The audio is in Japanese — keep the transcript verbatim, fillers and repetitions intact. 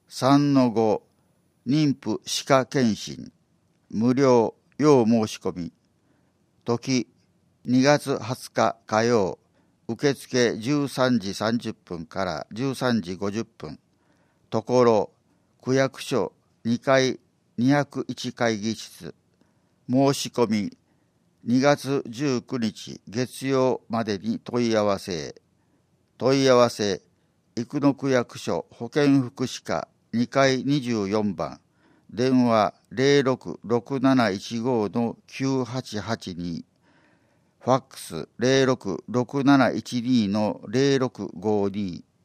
さんのご、妊婦歯科検診、無料、要申し込み。時、にがつはつか火曜、受付じゅうさんじさんじゅっぷんからじゅうさんじごじゅっぷん。ところ、区役所にかいにひゃくいち会議室。申し込み、にがつじゅうくにち月曜までに問い合わせ。問い合わせ、生野区役所保健福祉課にかいにじゅうよんばん。電話 ゼロろく ろくなないちご きゅうはちはちに。ファックス ゼロろく ろくなないちに ゼロろくごに。